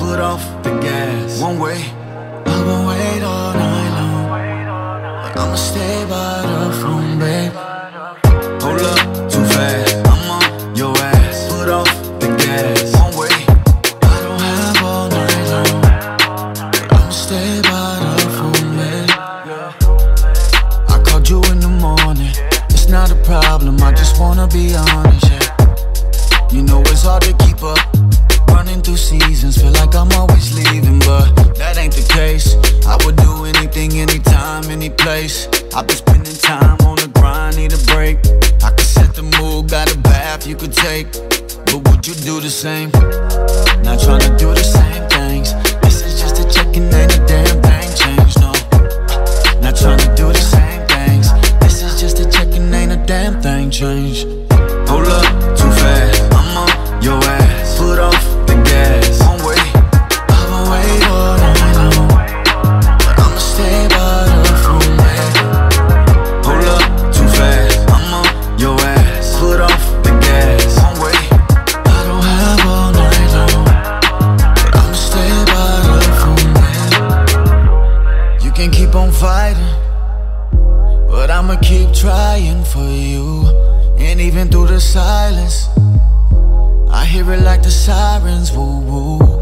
foot off the gas. One way, I won't wait all night long, but I'ma stay by the phone, babe. Hold up, too fast, I'm on your ass. Foot off the gas. One way, I don't have all night long, but I'ma stay by the phone, babe. I called you in the morning, it's not a problem, I just wanna be honest, yeah. You know it's hard to keep up, running through seasons, feel like I'm always leaving, but that ain't the case. I would do anything, anytime, any place. I've been spending time on the grind, need a break. I could set the mood, got a bath you could take, but would you do the same? Not trying to do the same things. This is just a check-in, ain't a damn thing changed, no. Not trying to do the same things. This is just a check-in, ain't a damn thing changed. Hold up, too fast, I'm on your ass. Foot off the gas. One way, I won't wait all night long, but I'ma stay by the phone, babe. Hold up, too fast, I'm on your ass. Foot off the gas. One way, I don't have all night long, but I'ma stay by the phone, babe. You can keep on fighting, but I'ma keep trying for you. And even through the silence, I hear it like the sirens, woo woo.